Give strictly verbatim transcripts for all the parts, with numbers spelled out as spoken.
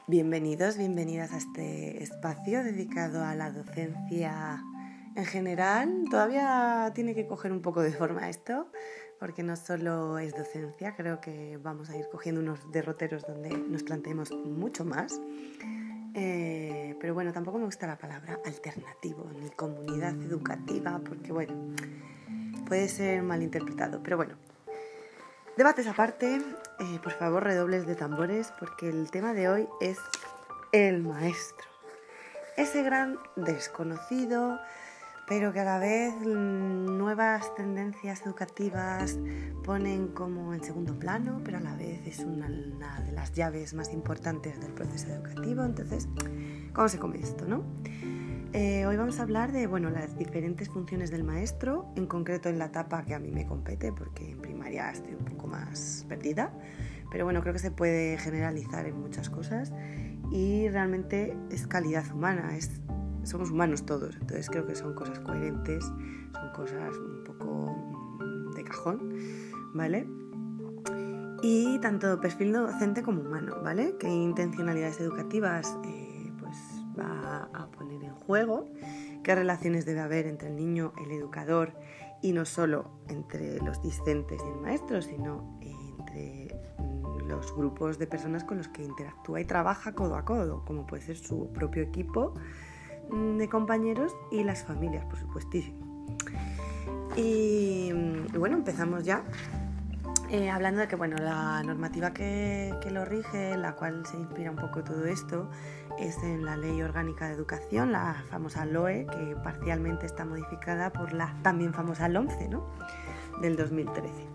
Bienvenidos, bienvenidas a este espacio dedicado a la docencia en general. Todavía tiene que coger un poco de forma esto, porque no solo es docencia, creo que vamos a ir cogiendo unos derroteros donde nos planteemos mucho más. Eh, pero bueno, tampoco me gusta la palabra alternativo ni comunidad educativa, porque bueno, puede ser malinterpretado, pero bueno. Debates aparte, eh, por favor redobles de tambores, porque el tema de hoy es el maestro. Ese gran desconocido, pero que a la vez nuevas tendencias educativas ponen como en segundo plano, pero a la vez es una, una de las llaves más importantes del proceso educativo. Entonces, ¿cómo se come esto, no? Eh, hoy vamos a hablar de bueno, las diferentes funciones del maestro, en concreto en la etapa que a mí me compete, porque en primaria estoy un poco más perdida, pero bueno, creo que se puede generalizar en muchas cosas y realmente es calidad humana, es, somos humanos todos, entonces creo que son cosas coherentes, son cosas un poco de cajón, ¿vale? Y tanto perfil docente como humano, ¿vale? ¿Qué intencionalidades educativas eh, pues va a poner en juego? ¿Qué relaciones debe haber entre el niño, el educador, y no solo entre los discentes y el maestro, sino entre los grupos de personas con los que interactúa y trabaja codo a codo, como puede ser su propio equipo de compañeros y las familias, por supuestísimo? Y, y bueno, empezamos ya. Eh, hablando de que bueno, la normativa que, que lo rige, la cual se inspira un poco todo esto, es en la Ley Orgánica de Educación, la famosa L O E, que parcialmente está modificada por la también famosa LOMCE, ¿no? Del dos mil trece.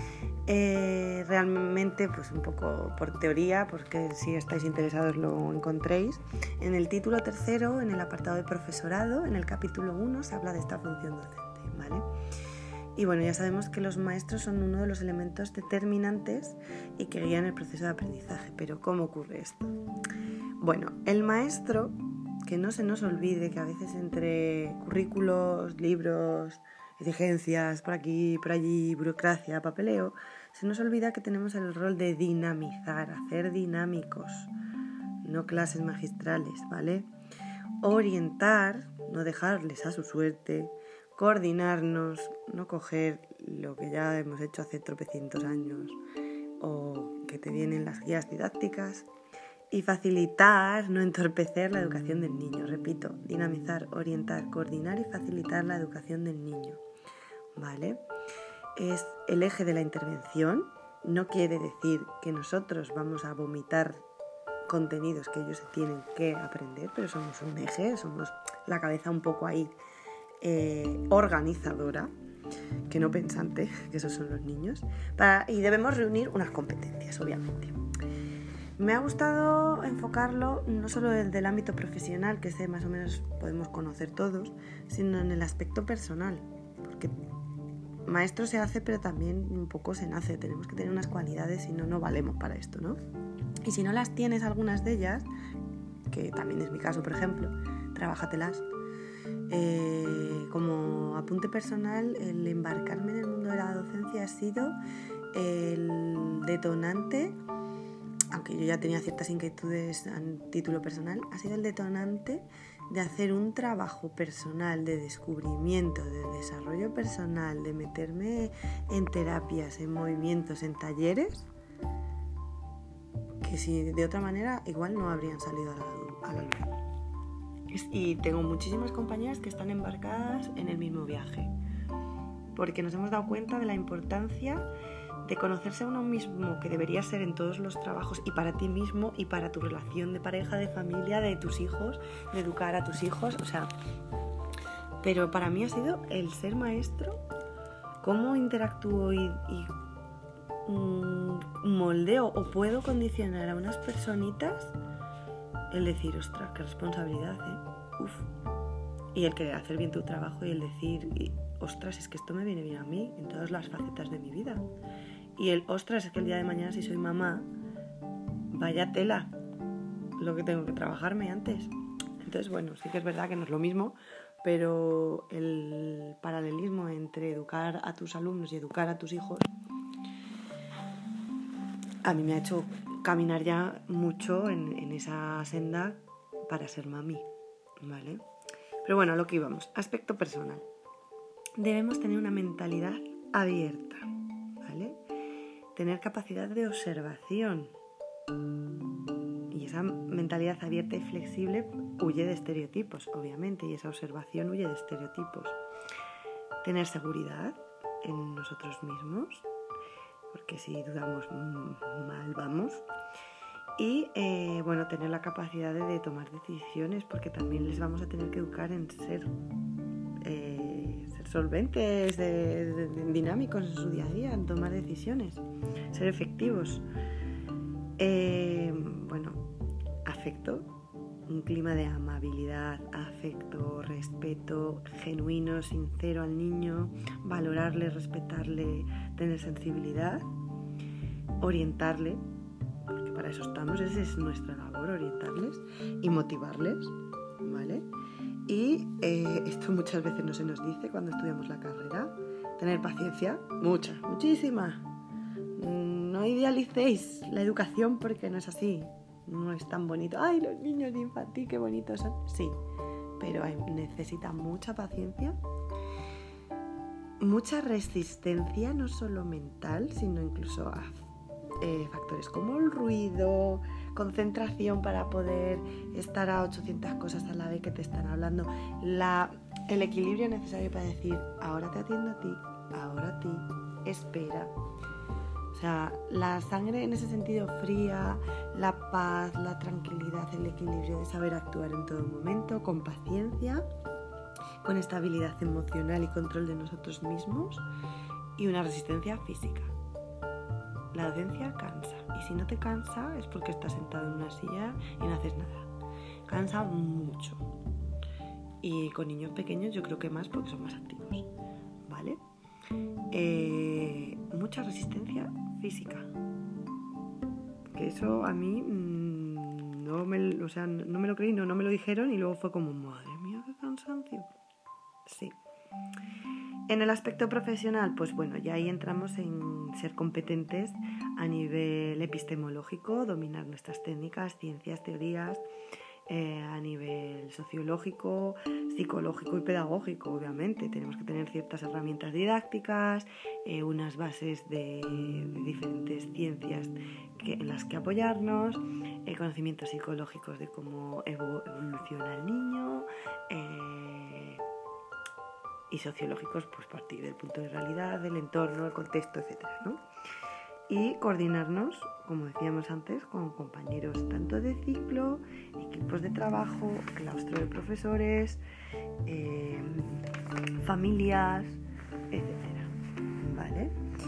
Eh, realmente, pues un poco por teoría, porque si estáis interesados lo encontréis. En el título tercero, en el apartado de profesorado, en el capítulo uno, se habla de esta función docente, ¿vale? Y bueno, ya sabemos que los maestros son uno de los elementos determinantes y que guían el proceso de aprendizaje. Pero ¿cómo ocurre esto? Bueno, el maestro, que no se nos olvide que a veces entre currículos, libros, exigencias, por aquí, por allí, burocracia, papeleo, se nos olvida que tenemos el rol de dinamizar, hacer dinámicos, no clases magistrales, ¿vale? Orientar, no dejarles a su suerte, coordinarnos, no coger lo que ya hemos hecho hace tropecientos años o que te vienen las guías didácticas, y facilitar, no entorpecer la educación del niño. Repito, dinamizar, orientar, coordinar y facilitar la educación del niño, ¿vale? Es el eje de la intervención. No quiere decir que nosotros vamos a vomitar contenidos que ellos tienen que aprender, pero somos un eje, somos la cabeza un poco ahí eh, organizadora, que no pensante, que esos son los niños, para, y debemos reunir unas competencias, obviamente. Me ha gustado enfocarlo no solo desde el ámbito profesional, que ese más o menos podemos conocer todos, sino en el aspecto personal, porque maestro se hace, pero también un poco se nace. Tenemos que tener unas cualidades, si no, no valemos para esto, ¿no? Y si no las tienes, algunas de ellas, que también es mi caso, por ejemplo, trabájatelas. Eh, como apunte personal, el embarcarme en el mundo de la docencia ha sido el detonante, aunque yo ya tenía ciertas inquietudes a título personal, ha sido el detonante de hacer un trabajo personal de descubrimiento, de desarrollo personal, de meterme en terapias, en movimientos, en talleres, que si de otra manera igual no habrían salido a la, a la luz. Y tengo muchísimas compañeras que están embarcadas en el mismo viaje, porque nos hemos dado cuenta de la importancia de conocerse a uno mismo, que debería ser en todos los trabajos y para ti mismo y para tu relación de pareja, de familia, de tus hijos, de educar a tus hijos, o sea, pero para mí ha sido el ser maestro, cómo interactúo y, y um, moldeo o puedo condicionar a unas personitas, el decir, ostras, qué responsabilidad, ¿eh? Uf. Y el querer hacer bien tu trabajo y el decir, y, ostras, es que esto me viene bien a mí en todas las facetas de mi vida. Y el, ostras, es que el día de mañana si soy mamá, vaya tela lo que tengo que trabajarme antes. Entonces, bueno, sí que es verdad que no es lo mismo, pero el paralelismo entre educar a tus alumnos y educar a tus hijos a mí me ha hecho caminar ya mucho en, en esa senda para ser mami, ¿vale? Pero bueno, a lo que íbamos. Aspecto personal. Debemos tener una mentalidad abierta, ¿vale? Tener capacidad de observación. Y esa mentalidad abierta y flexible huye de estereotipos, obviamente, y esa observación huye de estereotipos. Tener seguridad en nosotros mismos, porque si dudamos mal vamos. Y eh, bueno, tener la capacidad de, de tomar decisiones, porque también les vamos a tener que educar en ser, eh, ser solventes, de, de, de, dinámicos en su día a día, en tomar decisiones, ser efectivos. Eh, bueno, afecto, un clima de amabilidad, afecto, respeto, genuino, sincero al niño, valorarle, respetarle, tener sensibilidad, orientarle, porque para eso estamos, esa es nuestra labor, orientarles y motivarles, ¿vale? Y eh, esto muchas veces no se nos dice cuando estudiamos la carrera, tener paciencia, mucha, muchísima. No idealicéis la educación porque no es así, no es tan bonito. ¡Ay, los niños de infantil, qué bonitos son! Sí, pero hay, necesitan mucha paciencia, mucha resistencia, no solo mental, sino incluso a eh, factores como el ruido, concentración para poder estar a ochocientas cosas a la vez que te están hablando, la, el equilibrio necesario para decir, ahora te atiendo a ti, ahora a ti, espera. O sea, la sangre en ese sentido fría, la paz, la tranquilidad, el equilibrio de saber actuar en todo momento, con paciencia, con estabilidad emocional y control de nosotros mismos y una resistencia física. La docencia cansa, y si no te cansa es porque estás sentado en una silla y no haces nada. Cansa mucho. Y con niños pequeños yo creo que más porque son más activos, ¿vale? Eh, mucha resistencia física, que eso a mí mmm, no, me, o sea, no me lo creí, no, no me lo dijeron y luego fue como, madre mía, qué cansancio. Sí. En el aspecto profesional, pues bueno, ya ahí entramos en ser competentes a nivel epistemológico, dominar nuestras técnicas, ciencias, teorías, eh, a nivel sociológico, psicológico y pedagógico, obviamente. Tenemos que tener ciertas herramientas didácticas, eh, unas bases de, de diferentes ciencias que, en las que apoyarnos, eh, conocimientos psicológicos de cómo evoluciona el niño, eh, y sociológicos, pues partir del punto de realidad, del entorno, el contexto, etcétera, ¿no? Y coordinarnos, como decíamos antes, con compañeros tanto de ciclo, equipos de trabajo, claustro de profesores, eh, familias, etcétera, ¿vale?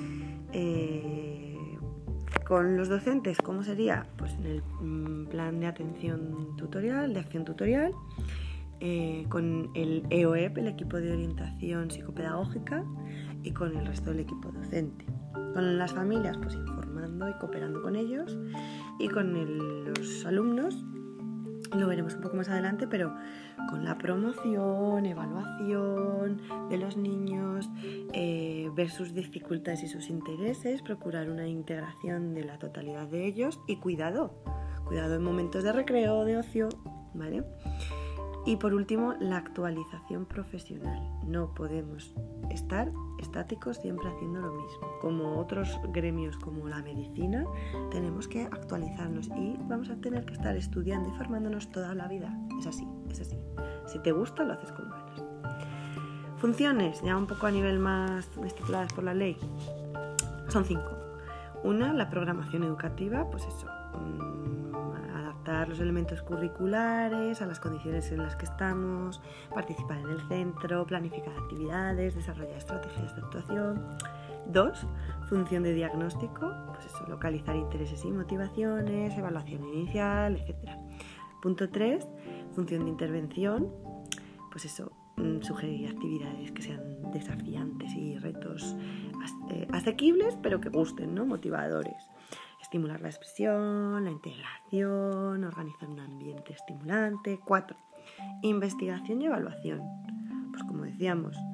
Eh, con los docentes, ¿cómo sería? Pues en el mm, plan de atención tutorial, de acción tutorial, eh, con el E O E P, el equipo de orientación psicopedagógica, y con el resto del equipo docente. Con las familias, pues informando y cooperando con ellos, y con el, los alumnos, lo veremos un poco más adelante, pero con la promoción, evaluación de los niños, eh, ver sus dificultades y sus intereses, procurar una integración de la totalidad de ellos y cuidado, cuidado en momentos de recreo, de ocio, ¿vale? Y por último, la actualización profesional. No podemos estar estáticos siempre haciendo lo mismo. Como otros gremios como la medicina, tenemos que actualizarnos y vamos a tener que estar estudiando y formándonos toda la vida. Es así, es así. Si te gusta, lo haces con ganas. Funciones, ya un poco a nivel más estipuladas por la ley, son cinco. Una, la programación educativa, pues eso, adaptar los elementos curriculares a las condiciones en las que estamos, participar en el centro, planificar actividades, desarrollar estrategias de actuación. Dos, función de diagnóstico, pues eso, localizar intereses y motivaciones, evaluación inicial, etcétera. Punto tres, función de intervención, pues eso, sugerir actividades que sean desafiantes y retos asequibles, pero que gusten, ¿no? Motivadores. Estimular la expresión, la integración, organizar un ambiente estimulante. Cuatro, investigación y evaluación. Pues como decíamos,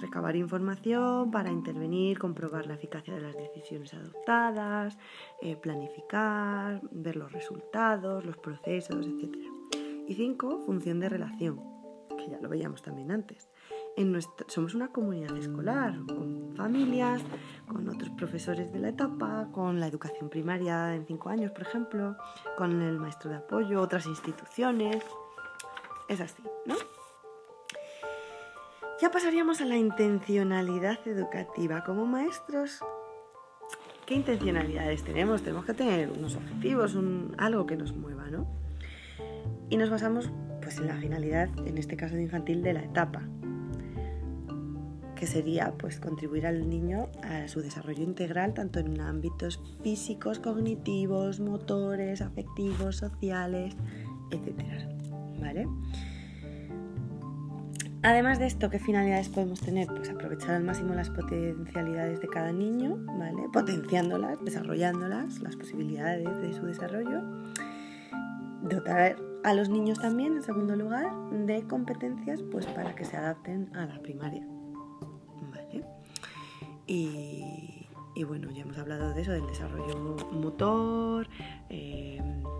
recabar información para intervenir, comprobar la eficacia de las decisiones adoptadas, eh, planificar, ver los resultados, los procesos, etcétera. Y cinco, función de relación, que ya lo veíamos también antes. En nuestra, somos una comunidad escolar, con familias, con otros profesores de la etapa, con la educación primaria en cinco años, por ejemplo, con el maestro de apoyo, otras instituciones. Es así, ¿no? Ya pasaríamos a la intencionalidad educativa. Como maestros, ¿qué intencionalidades tenemos? Tenemos que tener unos objetivos, un, algo que nos mueva, ¿no? Y nos basamos pues, en la finalidad, en este caso de infantil, de la etapa, que sería pues, contribuir al niño a su desarrollo integral, tanto en ámbitos físicos, cognitivos, motores, afectivos, sociales, etcétera. ¿Vale? Además de esto, ¿qué finalidades podemos tener? Pues aprovechar al máximo las potencialidades de cada niño, ¿vale? Potenciándolas, desarrollándolas, las posibilidades de su desarrollo. Dotar a los niños también, en segundo lugar, de competencias pues, para que se adapten a la primaria. ¿Vale? Y, y bueno, ya hemos hablado de eso, del desarrollo motor, eh,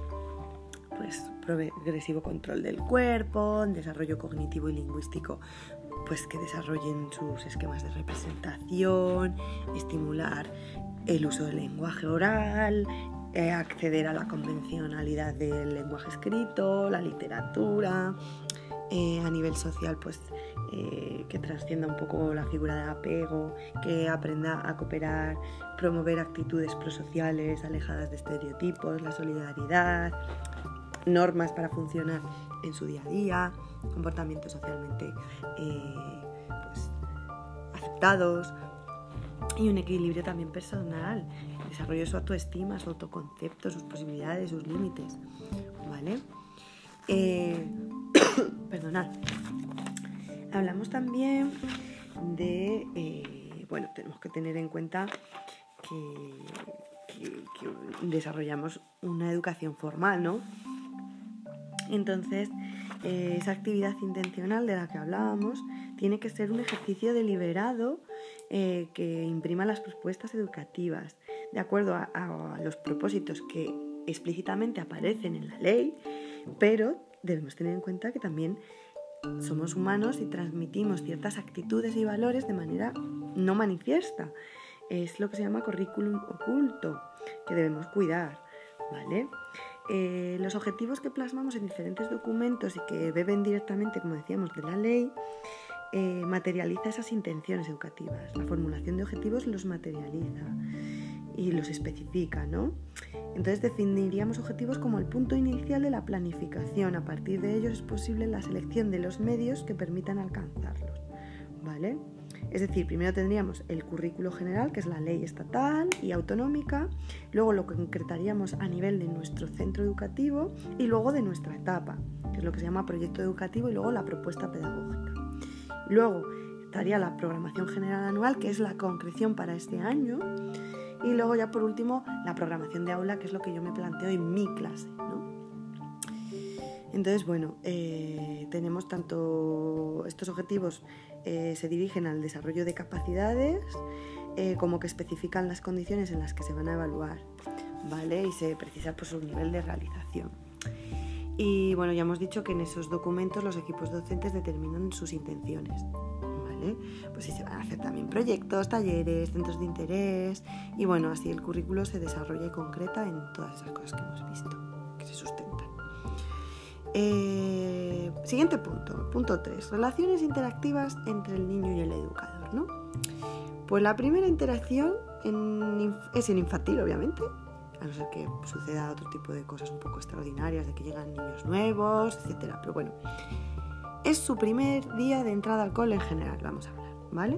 pues progresivo control del cuerpo, desarrollo cognitivo y lingüístico, pues que desarrollen sus esquemas de representación, estimular el uso del lenguaje oral, eh, acceder a la convencionalidad del lenguaje escrito, la literatura, eh, a nivel social, pues eh, que trascienda un poco la figura del apego, que aprenda a cooperar, promover actitudes prosociales alejadas de estereotipos, la solidaridad, normas para funcionar en su día a día, comportamientos socialmente eh, pues, aceptados y un equilibrio también personal, el desarrollo de su autoestima, su autoconcepto, sus posibilidades, sus límites, ¿vale? Eh, perdonad. Hablamos también de, eh, bueno, tenemos que tener en cuenta que, que, que desarrollamos una educación formal, ¿no? Entonces, eh, esa actividad intencional de la que hablábamos tiene que ser un ejercicio deliberado eh, que imprima las propuestas educativas de acuerdo a, a los propósitos que explícitamente aparecen en la ley, pero debemos tener en cuenta que también somos humanos y transmitimos ciertas actitudes y valores de manera no manifiesta. Es lo que se llama currículum oculto, que debemos cuidar, ¿vale? Eh, los objetivos que plasmamos en diferentes documentos y que beben directamente, como decíamos, de la ley, eh, materializa esas intenciones educativas. La formulación de objetivos los materializa y los especifica, ¿no? Entonces definiríamos objetivos como el punto inicial de la planificación. A partir de ellos es posible la selección de los medios que permitan alcanzarlos, ¿vale? Es decir, primero tendríamos el currículo general, que es la ley estatal y autonómica, luego lo concretaríamos a nivel de nuestro centro educativo y luego de nuestra etapa, que es lo que se llama proyecto educativo, y luego la propuesta pedagógica. Luego estaría la programación general anual, que es la concreción para este año, y luego ya por último la programación de aula, que es lo que yo me planteo en mi clase, ¿no? Entonces, bueno, eh, tenemos tanto estos objetivos eh, se dirigen al desarrollo de capacidades eh, como que especifican las condiciones en las que se van a evaluar, ¿vale? Y se precisa pues, su nivel de realización. Y bueno, ya hemos dicho que en esos documentos los equipos docentes determinan sus intenciones, ¿vale? Pues sí, se van a hacer también proyectos, talleres, centros de interés y bueno, así el currículo se desarrolla y concreta en todas esas cosas que hemos visto, que se sustentan. Eh, siguiente punto, punto tres, relaciones interactivas entre el niño y el educador, ¿no? Pues la primera interacción en, es en infantil, obviamente, a no ser que suceda otro tipo de cosas un poco extraordinarias, de que llegan niños nuevos, etcétera. Pero bueno, es su primer día de entrada al cole en general, vamos a hablar, ¿vale?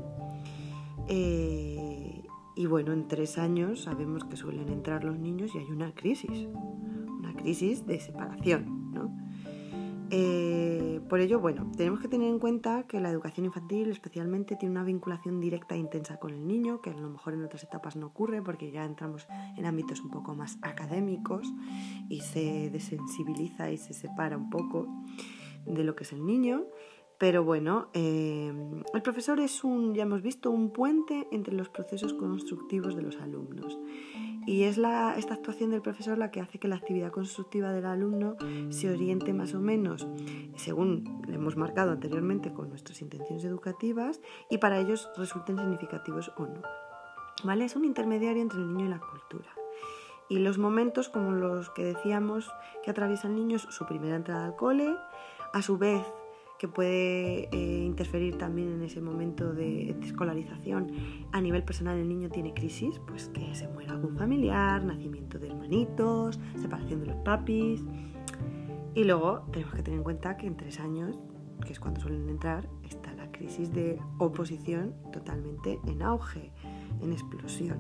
Eh, y bueno, en tres años sabemos que suelen entrar los niños y hay una crisis, una crisis de separación, ¿no? Eh, por ello, bueno, tenemos que tener en cuenta que la educación infantil especialmente tiene una vinculación directa e intensa con el niño, que a lo mejor en otras etapas no ocurre porque ya entramos en ámbitos un poco más académicos y se desensibiliza y se separa un poco de lo que es el niño. Pero bueno, eh, el profesor es un, ya hemos visto, un puente entre los procesos constructivos de los alumnos. Y es la, esta actuación del profesor la que hace que la actividad constructiva del alumno se oriente más o menos según le hemos marcado anteriormente con nuestras intenciones educativas y para ellos resulten significativos o no. ¿Vale? Es un intermediario entre el niño y la cultura. Y los momentos, como los que decíamos, que atraviesa el niño es su primera entrada al cole, a su vez que puede eh, interferir también en ese momento de, de escolarización. A nivel personal el niño tiene crisis, pues que se muera algún familiar, nacimiento de hermanitos, separación de los papis. Y luego tenemos que tener en cuenta que en tres años, que es cuando suelen entrar, está la crisis de oposición totalmente en auge, en explosión.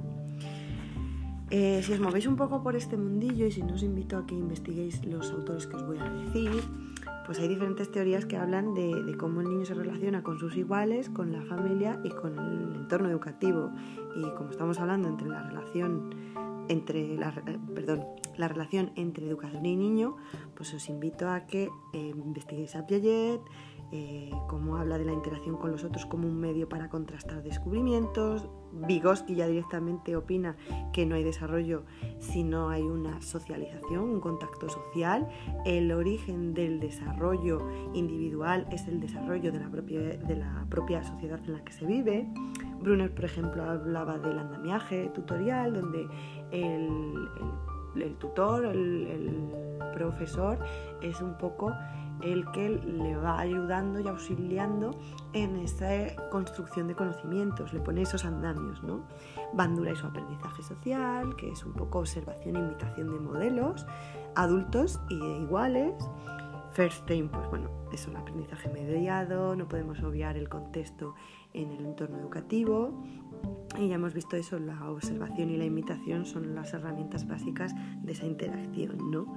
Eh, si os movéis un poco por este mundillo y si no os invito a que investiguéis los autores que os voy a decir, pues hay diferentes teorías que hablan de, de cómo el niño se relaciona con sus iguales, con la familia y con el entorno educativo. Y como estamos hablando entre la relación entre la, perdón, la relación entre educación y niño, pues os invito a que eh, investiguéis a Piaget, eh, cómo habla de la interacción con los otros como un medio para contrastar descubrimientos. Vygotsky ya directamente opina que no hay desarrollo si no hay una socialización, un contacto social. El origen del desarrollo individual es el desarrollo de la propia, de la propia sociedad en la que se vive. Brunner, por ejemplo, hablaba del andamiaje tutorial, donde el, el, el tutor, el, el profesor, es un poco el que le va ayudando y auxiliando en esa construcción de conocimientos, le pone esos andamios, ¿no? Bandura y su aprendizaje social, que es un poco observación e imitación de modelos adultos y iguales. Feinstein, pues bueno, eso, el aprendizaje mediado, no podemos obviar el contexto en el entorno educativo. Y ya hemos visto eso, la observación y la imitación son las herramientas básicas de esa interacción, ¿no?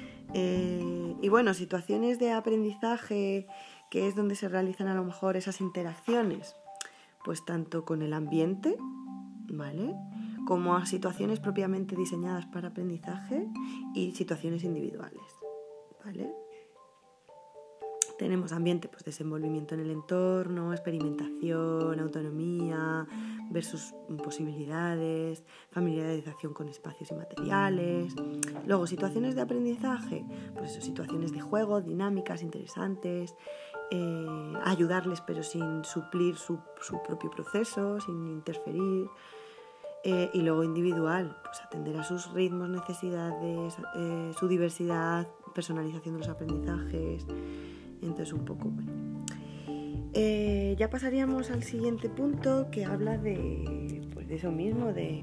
Eh, y bueno, situaciones de aprendizaje, que es donde se realizan a lo mejor esas interacciones, pues tanto con el ambiente, ¿vale?, como a situaciones propiamente diseñadas para aprendizaje y situaciones individuales, ¿vale? Tenemos ambiente, pues desenvolvimiento en el entorno, experimentación, autonomía versus posibilidades, familiarización con espacios y materiales. Luego, situaciones de aprendizaje, pues eso, situaciones de juego, dinámicas, interesantes, eh, ayudarles pero sin suplir su, su propio proceso, sin interferir. Eh, y luego individual, pues atender a sus ritmos, necesidades, eh, su diversidad, personalización de los aprendizajes. Entonces un poco, bueno. Eh, ya pasaríamos al siguiente punto, que habla de, pues de eso mismo, de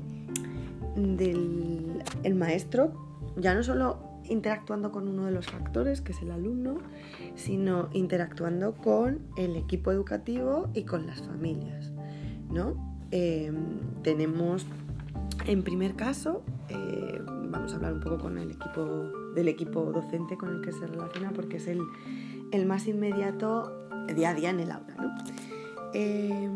del el maestro, ya no solo interactuando con uno de los factores, que es el alumno, sino interactuando con el equipo educativo y con las familias, ¿no? Eh, tenemos, en primer caso, eh, vamos a hablar un poco con el equipo, del equipo docente con el que se relaciona, porque es el el más inmediato día a día en el aula, ¿no? Eh,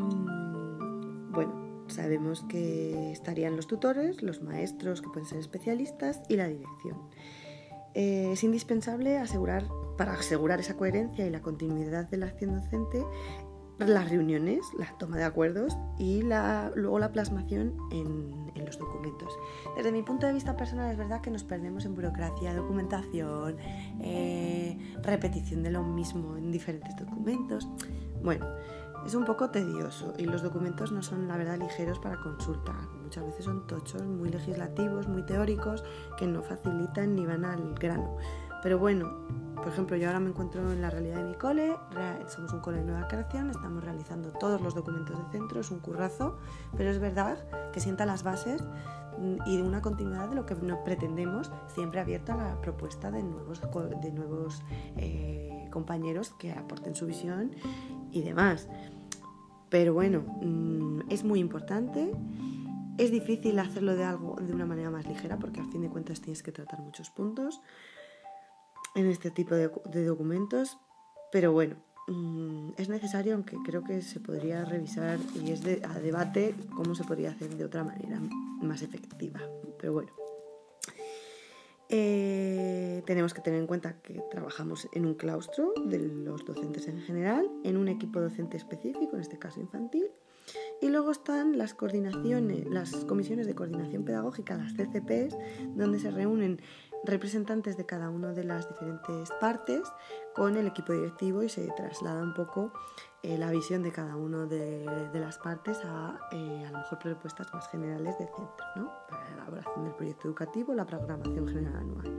bueno, sabemos que estarían los tutores, los maestros, que pueden ser especialistas, y la dirección. Eh, es indispensable asegurar, para asegurar esa coherencia y la continuidad de la acción docente, las reuniones, la toma de acuerdos y la, luego la plasmación en, en los documentos. Desde mi punto de vista personal es verdad que nos perdemos en burocracia, documentación, eh, repetición de lo mismo en diferentes documentos. Bueno, es un poco tedioso y los documentos no son, la verdad, ligeros para consultar. Muchas veces son tochos, muy legislativos, muy teóricos, que no facilitan ni van al grano. Pero bueno, por ejemplo, yo ahora me encuentro en la realidad de mi cole, somos un cole de nueva creación, estamos realizando todos los documentos de centro, es un currazo, pero es verdad que sienta las bases y de una continuidad de lo que nos pretendemos, siempre abierto a la propuesta de nuevos, de nuevos eh, compañeros que aporten su visión y demás. Pero bueno, es muy importante. Es difícil hacerlo de, algo, de una manera más ligera, porque al fin de cuentas tienes que tratar muchos puntos en este tipo de, de documentos, pero bueno, mmm, es necesario, aunque creo que se podría revisar y es de, a debate cómo se podría hacer de otra manera más efectiva, pero bueno. Eh, Eh, tenemos que tener en cuenta que trabajamos en un claustro de los docentes en general, en un equipo docente específico, en este caso infantil, y luego están las coordinaciones, las comisiones de coordinación pedagógica, las C C Ps, donde se reúnen representantes de cada una de las diferentes partes con el equipo directivo y se traslada un poco eh, la visión de cada una de, de las partes a eh, a lo mejor propuestas más generales del centro, ¿no? Para la elaboración del proyecto educativo, la programación general anual.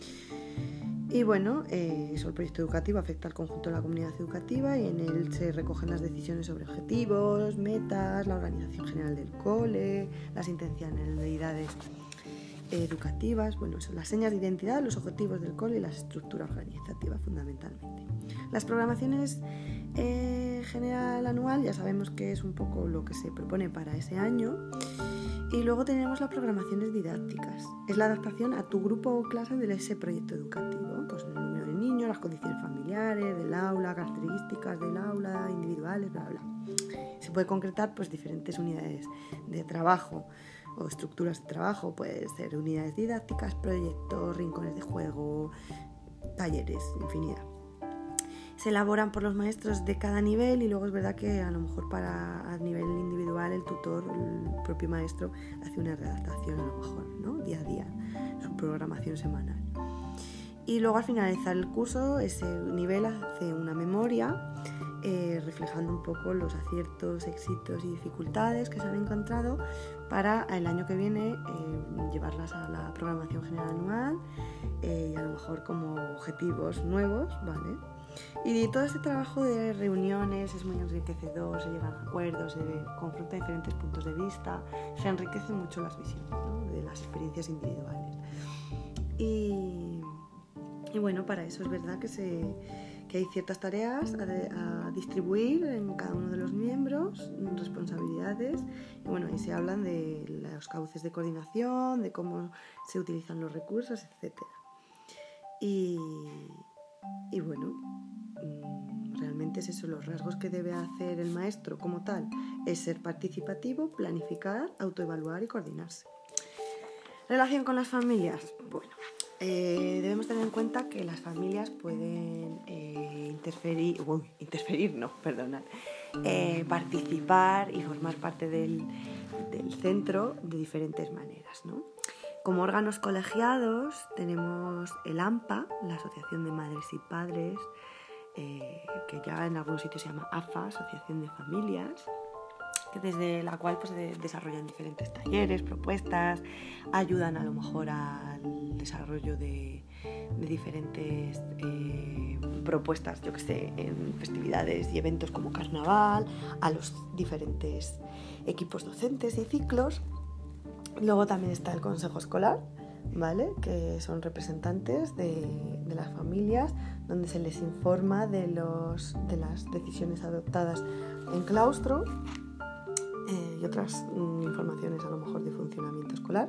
Y bueno, eh, eso, el proyecto educativo afecta al conjunto de la comunidad educativa y en él se recogen las decisiones sobre objetivos, metas, la organización general del cole, las intencionalidades educativas, bueno, son las señas de identidad, los objetivos del cole y la estructura organizativa fundamentalmente. Las programaciones eh, general anual ya sabemos que es un poco lo que se propone para ese año. Y luego tenemos las programaciones didácticas. Es la adaptación a tu grupo o clase de ese proyecto educativo. Pues el número de niños, las condiciones familiares del aula, características del aula, individuales, bla, bla. Se puede concretar pues diferentes unidades de trabajo o estructuras de trabajo. Pueden ser unidades didácticas, proyectos, rincones de juego, talleres, infinidad. Se elaboran por los maestros de cada nivel y luego es verdad que a lo mejor para a nivel individual el tutor, el propio maestro, hace una redactación a lo mejor, ¿no? Día a día, su programación semanal. Y luego al finalizar el curso ese nivel hace una memoria eh, reflejando un poco los aciertos, éxitos y dificultades que se han encontrado para el año que viene eh, llevarlas a la programación general anual eh, y a lo mejor como objetivos nuevos, ¿vale? Y todo este trabajo de reuniones es muy enriquecedor, se llegan a acuerdos, se confrontan diferentes puntos de vista, se enriquecen mucho las visiones, ¿no? De las experiencias individuales. Y, y bueno, para eso es verdad que, se, que hay ciertas tareas a, de, a distribuir en cada uno de los miembros, responsabilidades, y bueno, ahí se hablan de los cauces de coordinación, de cómo se utilizan los recursos, etcétera. Y, y bueno, realmente es eso, los rasgos que debe hacer el maestro como tal es ser participativo, planificar, autoevaluar y coordinarse. Relación con las familias. Bueno, eh, debemos tener en cuenta que las familias pueden eh, interferir, uy, interferir no, perdonad, eh, participar y formar parte del, del centro de diferentes maneras, ¿no? Como órganos colegiados tenemos el A M P A, la Asociación de Madres y Padres, eh, que ya en algunos sitios se llama A F A, Asociación de Familias, que desde la cual pues, de, desarrollan diferentes talleres, propuestas, ayudan a lo mejor al desarrollo de, de diferentes eh, propuestas, yo que sé, en festividades y eventos como carnaval, a los diferentes equipos docentes y ciclos. Luego también está el consejo escolar, ¿vale? Que son representantes de, de las familias, donde se les informa de, los, de las decisiones adoptadas en claustro eh, y otras mm, informaciones a lo mejor de funcionamiento escolar.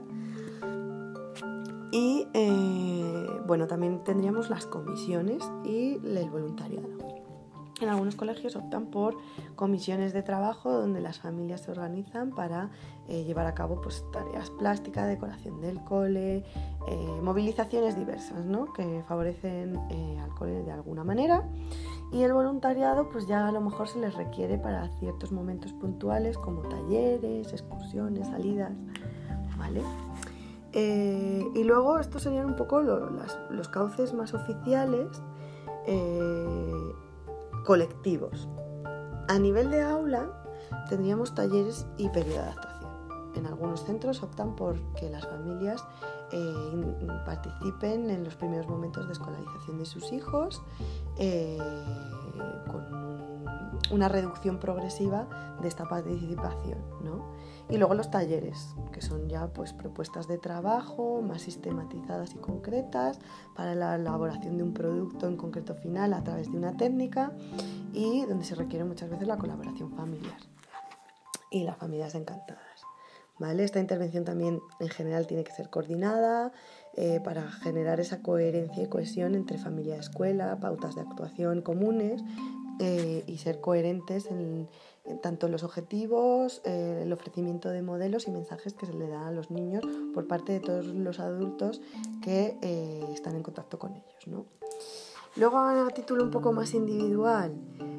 Y eh, bueno, también tendríamos las comisiones y el voluntariado. En algunos colegios optan por comisiones de trabajo donde las familias se organizan para eh, llevar a cabo pues, tareas plásticas, decoración del cole, eh, movilizaciones diversas, ¿no? Que favorecen eh, al cole de alguna manera. Y el voluntariado pues ya a lo mejor se les requiere para ciertos momentos puntuales como talleres, excursiones, salidas, ¿vale? Eh, y luego estos serían un poco lo, las, los cauces más oficiales eh, colectivos. A nivel de aula tendríamos talleres y periodo de adaptación. En algunos centros optan por que las familias eh, participen en los primeros momentos de escolarización de sus hijos eh, con un, una reducción progresiva de esta participación, ¿no? Y luego los talleres, que son ya pues, propuestas de trabajo más sistematizadas y concretas para la elaboración de un producto en concreto final a través de una técnica y donde se requiere muchas veces la colaboración familiar y las familias encantadas, ¿vale? Esta intervención también en general tiene que ser coordinada eh, para generar esa coherencia y cohesión entre familia y escuela, pautas de actuación comunes eh, y ser coherentes en tanto los objetivos, eh, el ofrecimiento de modelos y mensajes que se le dan a los niños por parte de todos los adultos que eh, están en contacto con ellos, ¿no? Luego, a título un poco más individual,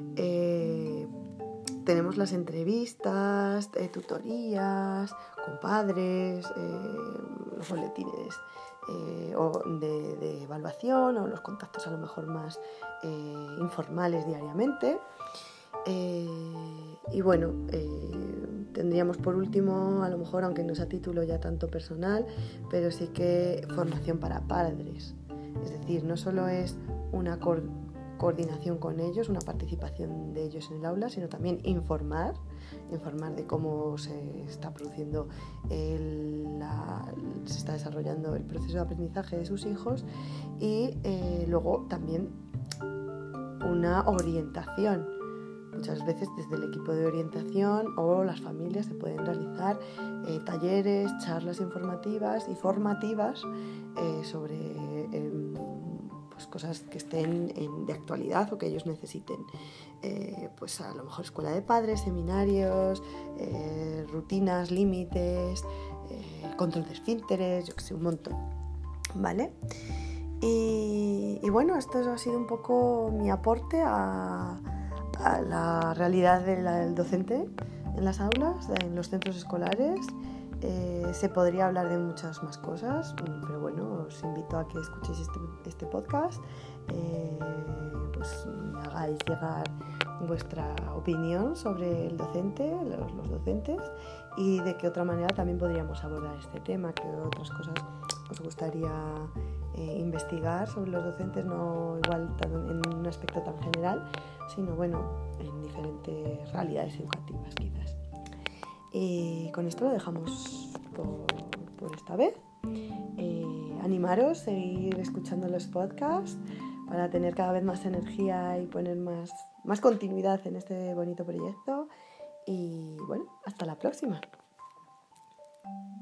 eh, tenemos las entrevistas, eh, tutorías con padres, eh, los boletines eh, o de, de evaluación o los contactos a lo mejor más eh, informales diariamente. Eh, y bueno, eh, tendríamos por último, a lo mejor, aunque no es a título ya tanto personal, pero sí que formación para padres. Es decir, no solo es una co- coordinación con ellos, una participación de ellos en el aula, sino también informar, informar de cómo se está produciendo, el, la, se está desarrollando el proceso de aprendizaje de sus hijos y eh, luego también una orientación. Muchas veces desde el equipo de orientación o las familias se pueden realizar eh, talleres, charlas informativas y formativas eh, sobre eh, pues cosas que estén en, de actualidad o que ellos necesiten. Eh, pues a lo mejor escuela de padres, seminarios, eh, rutinas, límites, eh, control de esfínteres, yo que sé, un montón, ¿vale? Y, y bueno, esto ha sido un poco mi aporte a a la realidad del docente en las aulas, en los centros escolares. Eh, se podría hablar de muchas más cosas, pero bueno, os invito a que escuchéis este, este podcast, eh, pues me hagáis llegar vuestra opinión sobre el docente, los, los docentes, y de qué otra manera también podríamos abordar este tema, qué otras cosas os gustaría eh, investigar sobre los docentes, no igual en un aspecto tan general, sino bueno, en diferentes realidades educativas quizás. Y con esto lo dejamos por, por esta vez. Eh, animaros a seguir escuchando los podcasts para tener cada vez más energía y poner más, más continuidad en este bonito proyecto. Y bueno, hasta la próxima.